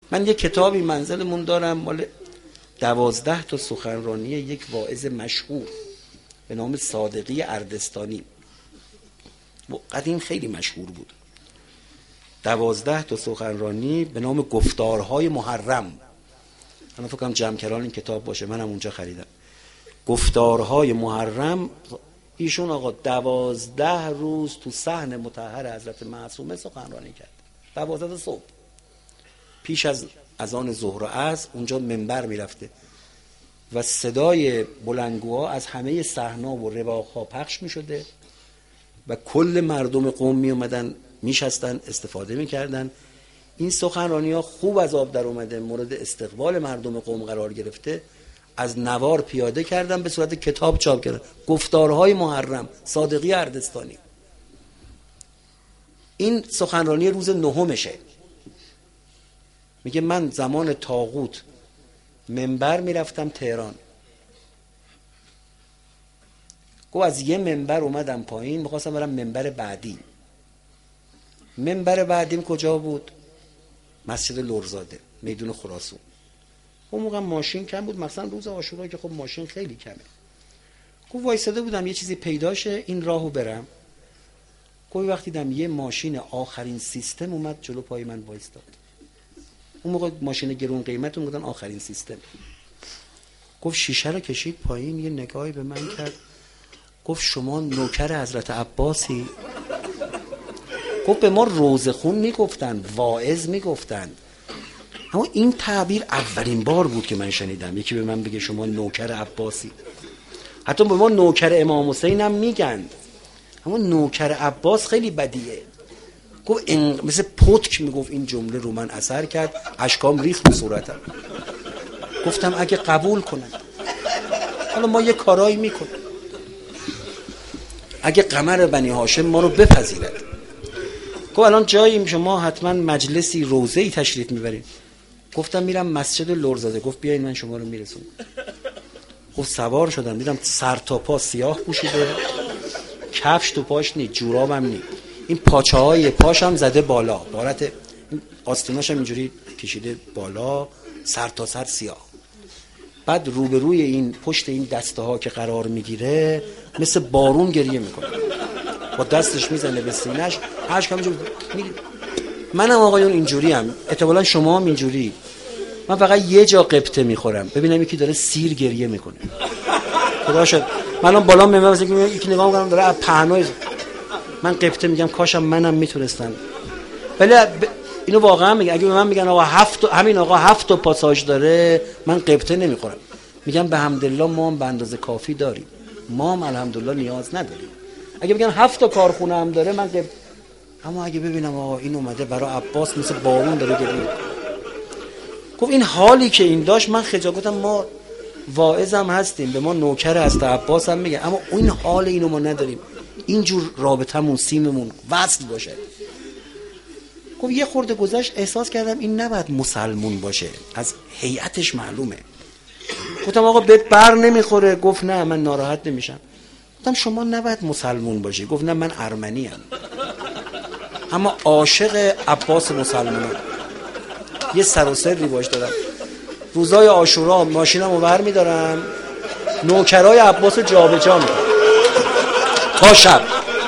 من یه کتابی منزلمون دارم مال 12 تا سخنرانی یک واعظ مشهور به نام صادقی اردستانی. قدیم خیلی مشهور بود. 12 تا سخنرانی به نام گفتارهای محرم. من فکر کنم جمع‌کران این کتاب باشه، منم اونجا خریدم. گفتارهای محرم. ایشون آقا 12 روز تو صحن مطهر حضرت معصومه سخنرانی کرد. 12 صبح پیش از اذان ظهر و عصر اونجا منبر میرفته و صدای بلندگوها از همه صحن‌ها و رواق‌ها پخش می‌شده و کل مردم قوم می اومدن میشستن استفاده میکردن. این سخنرانی‌ها خوب از آب در اومده، مورد استقبال مردم قوم قرار گرفته، از نوار پیاده کردن به صورت کتاب چاپ کردن. گفتارهای محرم، صادقی اردستانی. این سخنرانی روز 9مشه. میگه من زمان طاغوت منبر میرفتم تهران. گفت از یه منبر اومدم پایین، میخواستم برم منبر بعدی. منبر بعدیم کجا بود؟ مسجد لرزاده، میدون خراسان. اون موقع ماشین کم بود، مثلا روز عاشورا که خب ماشین خیلی کمه. گفت وایساده بودم یه چیزی پیداشه این راهو برم. گفت وقتی دیدم یه ماشین آخرین سیستم اومد جلو پای من وایستاد. اون موقع ماشین گرون قیمت اون بودن آخرین سیستم. گفت شیشه رو کشید پایین، یه نگاهی به من کرد، گفت شما نوکر حضرت عباسی؟ گفت به ما روزخون میگفتن، واعظ میگفتن، اما این تعبیر اولین بار بود که من شنیدم یکی به من بگه شما نوکر عباسی. حتی به ما نوکر امام حسین هم میگن، اما نوکر عباس خیلی بدیه. گفت مثل پتک میگفت این جمله رو من اثر کرد، اشکام ریخت به صورتم. گفتم اگه قبول کنن، حالا ما یه کارایی میکنیم، اگه قمر بنی هاشم ما رو بپذیرد. گفت الان جاییم شما حتما مجلسی روضه‌ای تشریف میبرید. گفتم میرم مسجد لرزاده. گفت بیاین من شما رو میرسونم. گفت سوار شدم، دیدم سر تا پا سیاه پوشیده، کفش تو پاش نی، جورابم نی، این پاچه های پاش هم زده بالا، بارت آستیناش هم اینجوری کشیده بالا، سر تا سر سیاه. بعد روبروی این پشت این دسته ها که قرار میگیره مثل بارون گریه میکنه، با دستش میزنه به سینه‌اش، اشک همینجوری. منم آقایون اینجوری هم، احتمالاً شما هم اینجوری. من فقط یه جا قبطه میخورم ببینم یکی داره سیر گریه میکنه، خدا شد من الان بالا میام مثلا یکی نگاه میکنم داره از پهنای من قبطه میگم کاشم منم میتونستم. ولی اینو واقعا میگم، اگه به من میگن آقا همین آقا 7 پاساژ داره، من قبطه نمیخورم، میگم به حمدالله ما هم به اندازه کافی داریم، ما هم الحمدلله نیاز نداریم. اگه بگن 7 کارخونه هم داره من قبطه. اما اگه ببینم آقا این اومده برای عباس مثل بارون داره گریه. گفت این حالی که این داشت من خجالتم، ما واعظ هم هستیم به ما نوکر از عباس هم میگه، اما این حال اینو ما نداریم، اینجور رابطمون سیممون وصل باشه. گفت یه خورده گذشت احساس کردم این نباید مسلمون باشه، از هیئتش معلومه. گفتم آقا بهت بر نمیخوره؟ گفت نه من ناراحت نمیشم. گفتم شما نباید مسلمون باشی. گفت نه من ارمنی ام اما عاشق عباس مسلمانم، یه سر و سری باش دارم. روزای عاشورا ماشینمو ور میدارم، نوکرای عباس رو جابجا میکنم تا شب.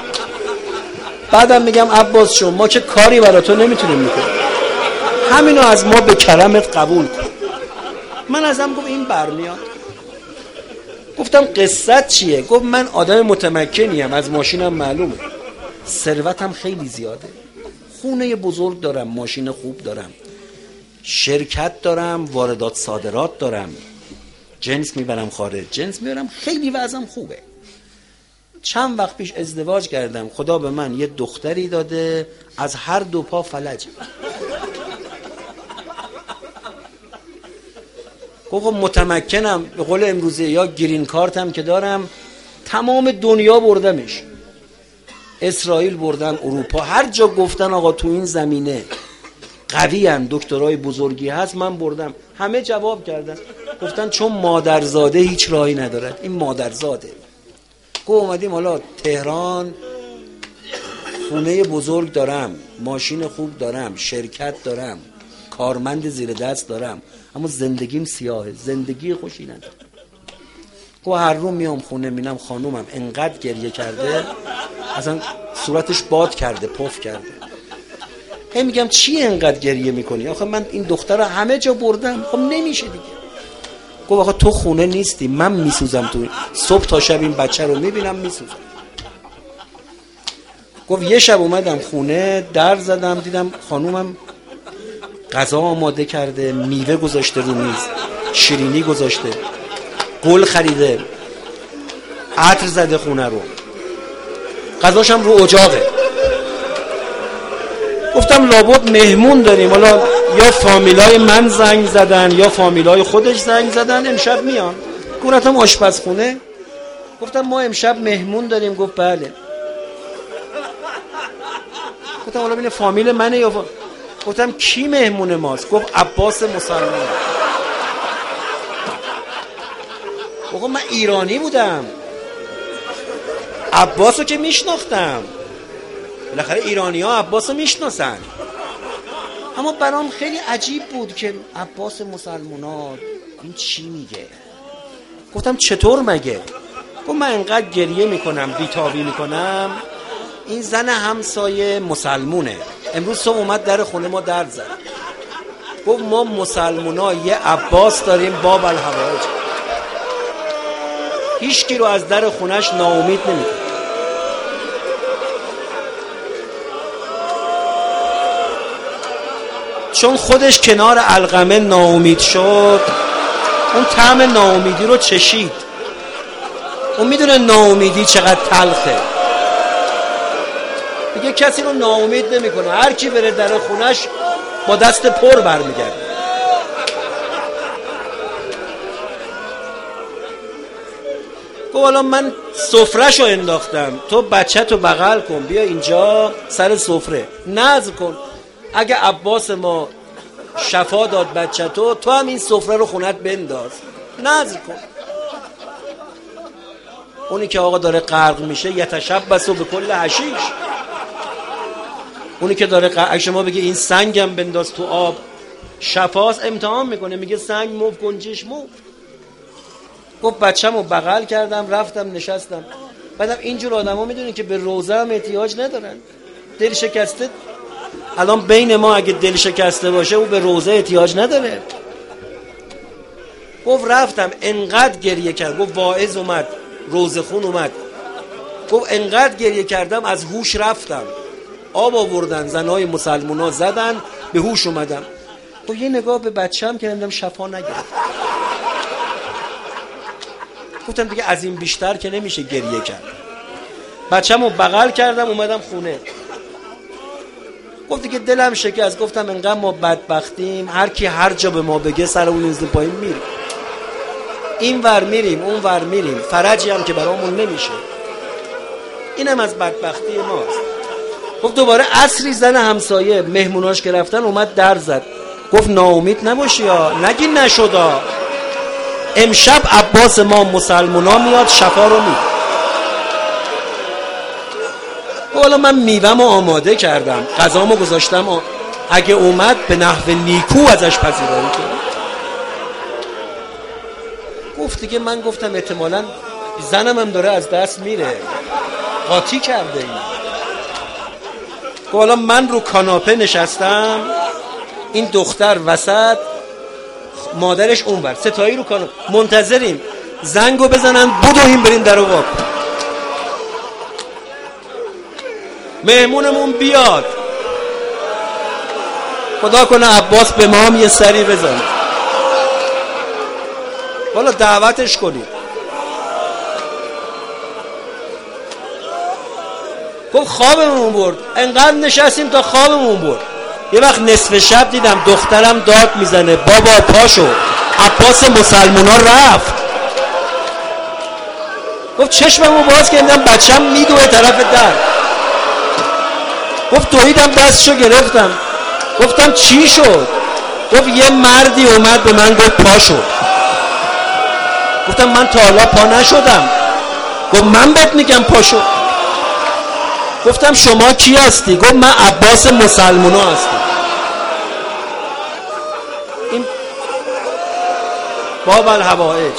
بعدم میگم عباس شو ما که کاری برای تو نمیتونیم بکنیم، همینو از ما به کرمت قبول کن. من ازم گفت این برمیاد. گفتم قصت چیه؟ گفت من آدم متمکنیم، از ماشینم معلومه، ثروتم خیلی زیاده، خونه بزرگ دارم، ماشین خوب دارم، شرکت دارم، واردات صادرات دارم، جنس میبرم خارج، جنس میبرم، خیلی وضعم خوبه. چند وقت پیش ازدواج کردم، خدا به من یه دختری داده از هر 2 پا فلج. گفت متمکنم، به قول امروزه یا گرین کارتم که دارم، تمام دنیا بردمش، اسرائیل بردم، اروپا، هر جا گفتن آقا تو این زمینه قوی ان، دکترای بزرگی هست، من بردم. همه جواب کردن، گفتن چون مادرزاده هیچ راهی ندارد، این مادرزاده. گفت اومدیم حالا تهران، خونه بزرگ دارم، ماشین خوب دارم، شرکت دارم، کارمند زیر دست دارم، اما زندگیم سیاهه، زندگی خوشی ندارم. گفت هر روز میام خونه میبینم خانومم انقدر گریه کرده اصلا صورتش باد کرده، پف کرده. هی میگم چی انقدر گریه میکنی؟ آخه من این دختر رو همه جا بردم، خب نمیشه دیگه. گفت آخه تو خونه نیستی، من میسوزم تو صبح تا شب این بچه رو میبینم میسوزم. گفت یه شب اومدم خونه، در زدم دیدم خانومم غذا آماده کرده، میوه گذاشته رو میز، شیرینی گذاشته، گل خریده، عطر زده خونه رو، غذاشم رو اجاقه. گفتم لابد مهمون داریم، حالا یا فامیلای من زنگ زدن یا فامیلای خودش زنگ زدن امشب میان. گفتم آشپزخونه. گفتم ما امشب مهمون داریم. گفت بله. گفتم حالا ببین فامیل منه یا گفتم کی مهمون ماست؟ گفت عباس مسلمان. گفتم من ایرانی بودم، عباسو که میشناختم، بالاخره ایرانی ها عباس رو میشناسن، اما برام خیلی عجیب بود که عباس مسلمانات این چی میگه. گفتم چطور مگه؟ گفت من انقدر گریه میکنم، بیتابی میکنم، این زن همسایه مسلمونه، امروز صبح اومد در خونه ما در زد. گفت ما مسلمونا یه عباس داریم باب الحوائج، هیچ کی رو از در خونش ناامید نمیکنه. چون خودش کنار علقمه ناامید شد، اون طعم ناامیدی رو چشید، اون میدونه ناامیدی چقدر تلخه. دیگه کسی رو ناامید نمیکنه، هر کی بره در خونش با دست پر برمیگرده. گفت حالا من سفره‌شو انداختم، تو بچه‌تو بغل کن بیا اینجا سر سفره نذر کن، اگه عباس ما شفا داد بچه‌تو، تو هم این سفره رو خونت بنداز نذر کن. اونی که آقا داره غرق میشه یتشبسو به کل حشیش، اونی که داره اگه شما بگی این سنگم بنداز تو آب شفاست، امتحان میکنه، میگه سنگ موف گنجش موف. گفت بچه‌مو بغل کردم رفتم نشستم. بعدم اینجور آدما میدونین که به روزه هم احتیاج ندارن، دل شکسته الان بین ما اگه دل شکسته باشه او به روزه احتیاج نداره. گفت رفتم انقدر گریه کرد، گفت واعظ اومد، روزه خون اومد، گفت انقدر گریه کردم از هوش رفتم، آب آوردن زنای مسلمونا زدن به هوش اومدم. گفت یه نگاه به بچه‌م کردم شفا نگرفت. گفتم دیگه از این بیشتر که نمیشه گریه کرد. بچه‌مو بغل کردم اومدم خونه. گفت دیگه دلم شکست. گفتم انقدر ما بدبختیم، هر کی هر جا به ما بگه سر اون از پایین میریم، این ور میریم اون ور میریم، فرجی هم که برامون نمیشه. اینم از بدبختی ماست. گفت دوباره عصری زن همسایه مهموناش که رفتن اومد در زد. گفت ناامید نباشی ها، نگی نشدا، امشب عباس ما مسلمونا میاد شفا رو میده. حالا من میوه‌مو آماده کردم، غذامو گذاشتم، اگه اومد به نحو نیکو ازش پذیرایی کنم. گفت دیگه من گفتم احتمالاً زنم هم داره از دست میره، قاطی کرده این. حالا من رو کاناپه نشستم، این دختر وسط، مادرش اونور، ستایی رو کاناپه منتظریم زنگو بزنن بدویم بریم در واقع مهمونمون بیاد. خدا کنه عباس به ما هم یه سری بزن، والا دعوتش کنید. گفت خوابمون برد، انقدر نشستیم تا خوابمون برد. یه وقت نصف شب دیدم دخترم داد میزنه بابا پاشو، عباس مسلمونا رفت. گفت چشممو باز کردم بچم میدوه طرف در. گفت دویدم دستشو گرفتم. گفتم چی شد؟ گفت یه مردی اومد به من گفت پاشو. گفتم من تا حالا پا نشدم. گفت من بهت میگم پاشو. گفتم شما کی هستی؟ گفت من عباس مسلمونا هستم. این باب الحوائج.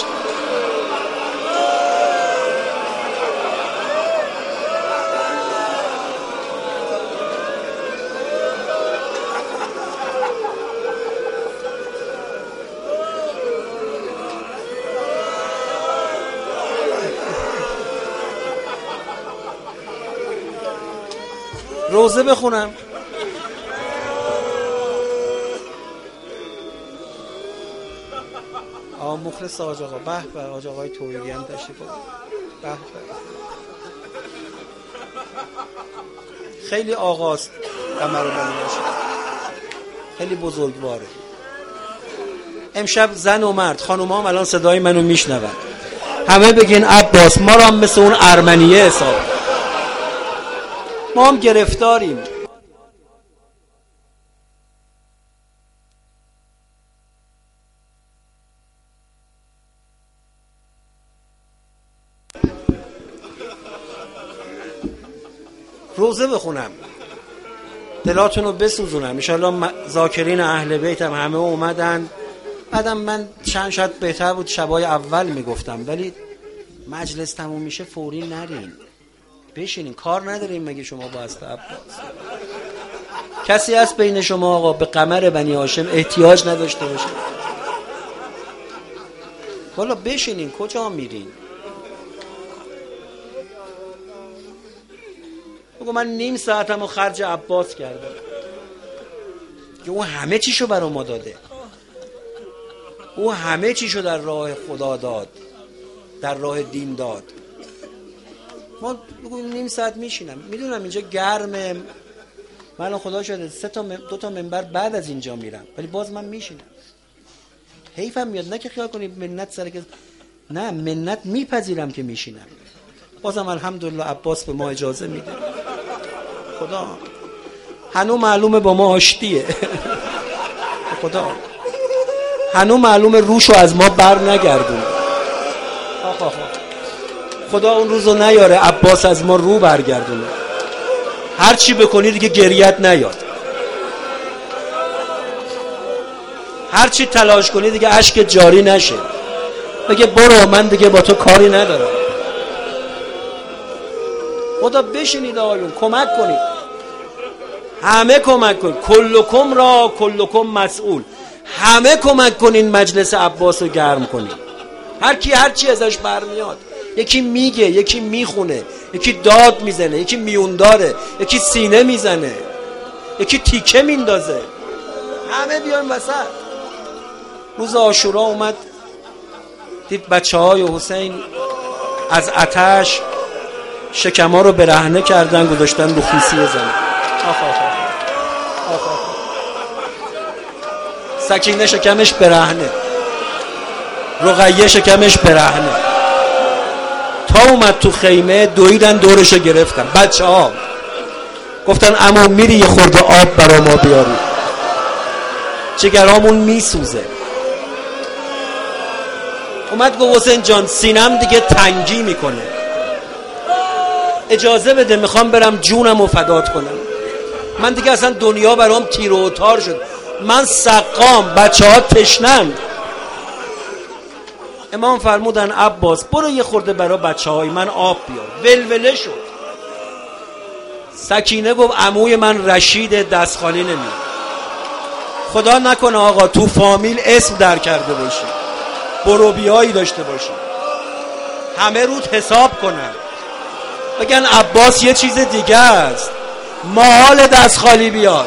روزه بخونم. مخلص آج آقا، به به، آج آقای توییدی هم تشریف آورد، به به، خیلی آقاست قمرالمنیش، خیلی بزرگواره. امشب زن و مرد، خانوما هم الان صدای منو میشنون، همه بگین عباس ما رو هم مثل اون ارمنیه حساب، ما هم گرفتاریم. روزه بخونم، دلاتون رو بسوزونم. انشالله ذاکرین اهل بیت هم همه اومدن. بعدم من شاید بهتر بود شبای اول میگفتم، ولی مجلس تموم میشه فوری نرین، بشینین، کار نداریم مگه شما با است عباس؟ کسی هست بین شما آقا به قمر بنی هاشم احتیاج نداشته باشه؟ والا بشینین، کجا میرین؟ بگو من نیم ساعتمو خرج عباس کردم که اون همه چیشو برا ما داده، او همه چیشو در راه خدا داد، در راه دین داد. ما بگو نیم ساعت میشینم، میدونم اینجا گرمه، من خدا شده 2 تا منبر بعد از اینجا میرم، ولی باز من میشینم. حیفم میاد، نه که خیال کنید منت سر که، نه منت میپذیرم که میشینم. بازم الحمدلله عباس به ما اجازه میده. خدا هنو معلومه با ما آشتیه. خدا هنو معلومه روشو از ما بر نگردون. خدا اون روزو نیاره عباس از ما رو برگردونه. هر چی بکنی دیگه گریت نیاد، هر چی تلاش کنی دیگه اشک جاری نشه، بگه برو من دیگه با تو کاری ندارم. خدا بشینید آقایون، کمک کنید، همه کمک کنید، کلکم را کلکم مسئول، همه کمک کنین مجلس عباس رو گرم کنین. هر کی هر چی ازش برمیاد، یکی میگه، یکی میخونه، یکی داد میزنه، یکی میون داره، یکی سینه میزنه، یکی تیکه میندازه، همه بیان وسط. روز عاشورا اومد دید بچه های حسین از آتش شکما رو برهنه کردن، گذاشتن رو خیسی زن. سکینه شکمش برهنه، رقیه شکمش برهنه. تا اومد تو خیمه دویدن دورشو گرفتن بچه ها، گفتن اما میری یه خورده آب برا ما بیاری، جگرامون میسوزه. اومد گفت حسین جان سینم دیگه تنگی میکنه، اجازه بده میخوام برم جونم رو فدات کنم، من دیگه اصلا دنیا برام تیر و تار شد، من سقام، بچه ها تشنن. امام فرمودن عباس برو یه خورده برای بچه های من آب بیار. ولوله شد. سکینه گفت عموی من رشید دستخالی نمیاد. خدا نکنه آقا تو فامیل اسم در کرده باشی، برو بیایی داشته باشی، همه رود حساب کنن، بگن عباس یه چیز دیگه است، محال دستخالی بیاد.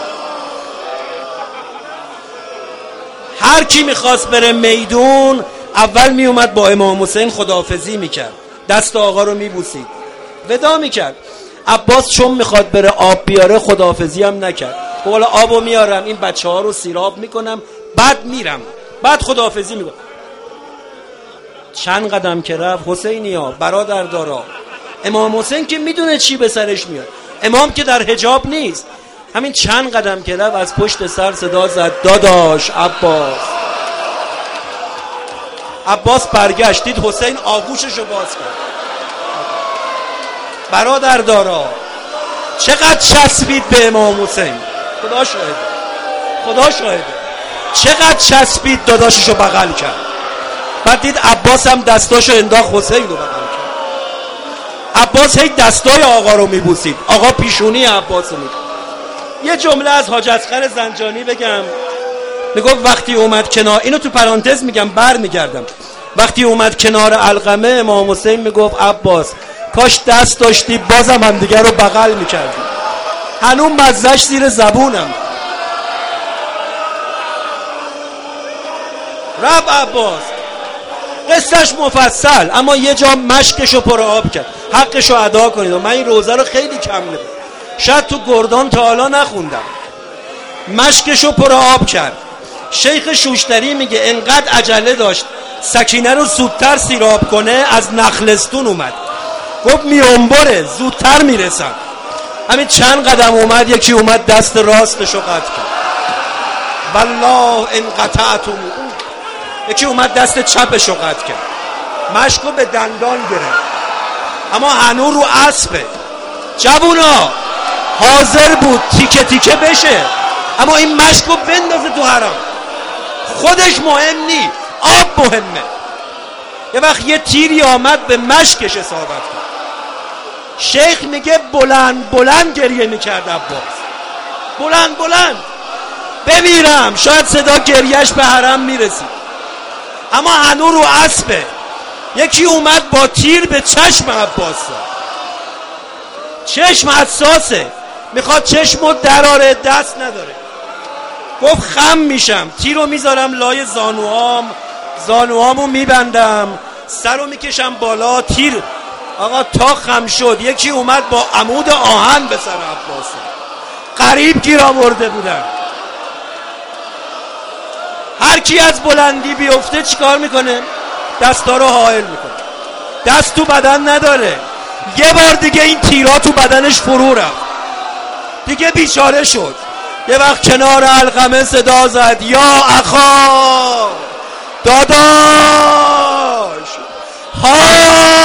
هر کی میخواست بره میدون اول میومد با امام حسین خداحافظی میکرد، دست آقا رو میبوسید، ودا میکرد. عباس چون میخواد بره آب بیاره خداحافظی هم نکرد، حالا آبو میارم این بچه ها رو سیراب میکنم بعد میرم، بعد خداحافظی میکنم. چند قدم که رفت حسینیا برادر دارا، امام حسین که میدونه چی به سرش میاد، امام که در حجاب نیست، همین چند قدم که رفت از پشت سر صدا زد داداش عباس. عباس برگشت دید حسین آغوششو باز کرد. برادر دارا چقدر چسبید به امام حسین، خدا شاهده، خدا شاهده. چقدر چسبید داداششو بغل کرد. بعد دید عباس هم دستاشو انداخت حسین رو بغل کرد. عباس هی دستای آقا رو میبوسید، آقا پیشونی عباس رو میبوسید. یه جمله از حاج اصغر زنجانی بگم، میگفت وقتی اومد کنار، اینو تو پرانتز میگم بر میگردم، وقتی اومد کنار علقمه امام حسین میگفت عباس کاش دست داشتی بازم هم دیگر رو بغل میکردی. هنوز مزهش زیر زبونم. رب عباس قصهش مفصل، اما یه جا مشکشو پر آب کرد. حقشو ادا کنید. و من این روزه رو خیلی کم نبود، شاید تو گردان تا حالا نخوندم. مشکشو پر آب کرد. شیخ شوشتری میگه انقدر عجله داشت سکینه رو زودتر سیراب کنه، از نخلستون اومد، گفت میانبره زودتر میرسم. همین چند قدم اومد، یکی اومد دست راستشو قطع کرد، والله ان قطعتم. یکی اومد دست چپشو قطع کرد، مشکو به دندان گرفت، اما هنوز رو اسبه. جوونا حاضر بود تیکه تیکه بشه، اما این مشکو بندازه تو حرام. خودش مهم نی، آب مهمه. یه وقت یه تیری آمد به مشکش اصابت کرد. شیخ میگه بلند بلند گریه میکرد عباس، بلند بلند بمیرم، شاید صدا گریهش به حرم میرسید، اما هنوز رو اسبه. یکی اومد با تیر به چشم عباس زد. چشم حساسه، میخواد چشمو دراره، دست نداره. گفت خم میشم، تیرو میذارم لای زانوهامو میبندم، سرو میکشم بالا، تیر. آقا تا خم شد یکی اومد با عمود آهن به سر عباس، قریب گیر آورده بودن. هر کی از بلندی بیفته چیکار میکنه؟ دستا رو حائل میکنه، دست تو بدن نداره. یه بار دیگه این تیرا تو بدنش فرو رفت، دیگه بیچاره شد. یه وقت کنار علقمه صدا زد یا اخا، داداش ها